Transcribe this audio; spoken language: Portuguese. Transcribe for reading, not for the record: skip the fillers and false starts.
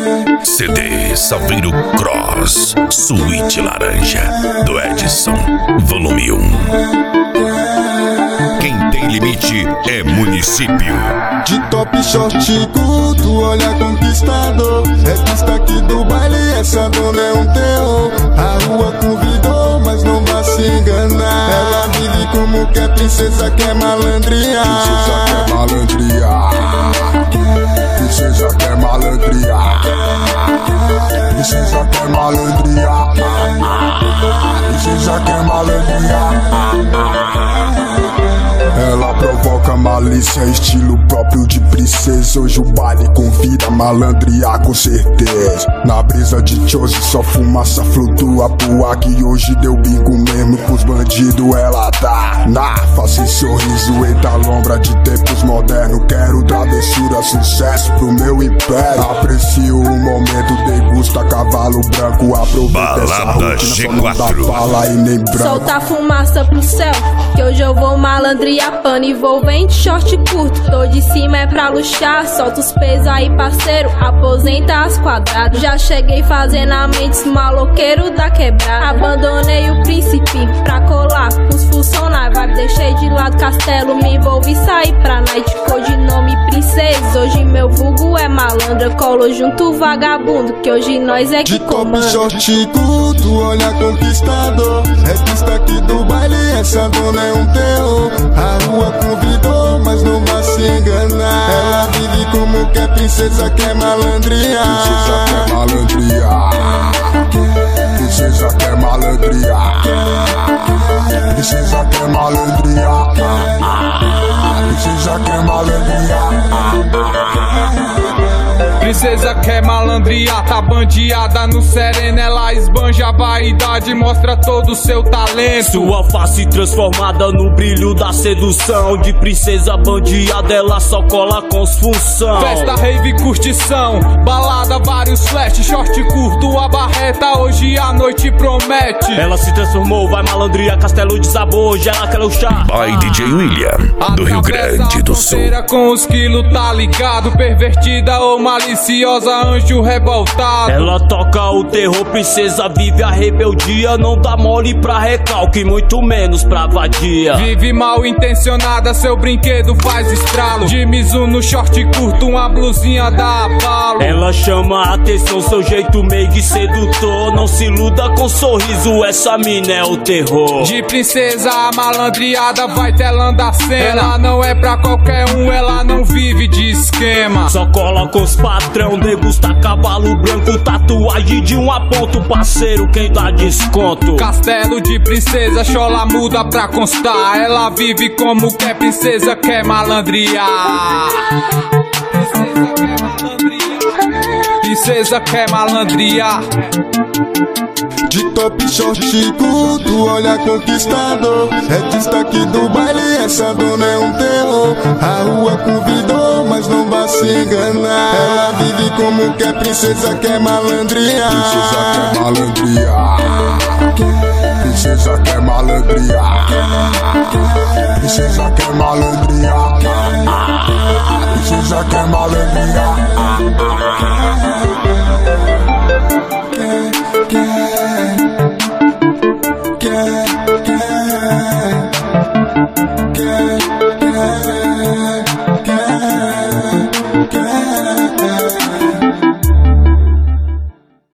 CD Salveiro Cross Suíte Laranja do Edson, volume 1. Quem tem limite é município. De top short curto, olha conquistador. É destaque do baile, essa dona é um terror. A rua convidou, mas não vai se enganar. Ela vive como que é princesa, quer malandria. Princesa quer malandria. Princesa quer malandria. Princesa quer malandria. Princesa quer malandria. Ela provoca malícia, estilo próprio de princesa. Hoje o baile convida a malandrear com certeza. Na brisa de Chose só fumaça flutua pro ar. Que hoje deu bingo mesmo pros bandidos. Ela tá na face sorriso, eita lombra de tempos modernos. Quero travessura, sucesso pro meu império. Aprecio o momento, degusta cavalo branco. Aproveita essa rotina, só não dá fala e nem branco. Solta a fumaça pro céu, que hoje eu vou malandrear. Pano envolvente, short curto, tô de cima é pra luxar. Solta os pesos aí parceiro, aposenta as quadradas. Já cheguei fazendo a mente maloqueiro da quebrada. Abandonei o príncipe pra colar com os funcionários. Vibe deixei de lado castelo, me envolvi e saí pra night. Codinome princesa, hoje meu vulgo é malandra. Colo junto vagabundo, que hoje nós é que comanda. De top short curto, olha conquistador. É destaque do baile, essa dona é um terror. A rua convidou, mas não vai se enganar. Ela vive como que é princesa, quer malandria. Princesa quer malandria. Princesa quer malandria. Princesa quer malandria. Princesa quer malandria. Princesa quer malandria, tá bandeada no sereno. Ela esbanja a vaidade, mostra todo o seu talento. Sua face transformada no brilho da sedução. De princesa bandeada, ela só cola com os função. Festa, rave, curtição, balada, vários flash. Short curto, a barreta, hoje a noite promete. Ela se transformou, vai malandria, castelo de sabor. Hoje ela quer luxar. By DJ William, do Rio Grande do Sul. Com os quilos, tá ligado? Pervertida ou maliciosa, anjo revoltado. Ela toca o terror, princesa vive a rebeldia. Não dá mole pra recalque, muito menos pra vadia. Vive mal intencionada, seu brinquedo faz estralo. De Mizuno short curto, uma blusinha da abalo. Ela chama a atenção, seu jeito meio sedutor. Não se iluda com sorriso, essa mina é o terror. De princesa a malandreada vai telando a cena. Ela não é pra qualquer um, ela não vive de esquema. Só cola com os patrão, degusta cavalo branco. Tatuagem de um ponto, parceiro, quem dá desconto. Castelo de princesa, chola muda pra constar. Ela vive como quer princesa, quer malandrear. Princesa quer malandrear. De top short curto, olha conquistador. É destaque do baile, essa dona é um terror. A rua convidou, mas não vai se enganar. Ela vive como que é princesa, quer malandria. Princesa quer malandria. Princesa quer malandria. Princesa quer malandria. Princesa quer malandria.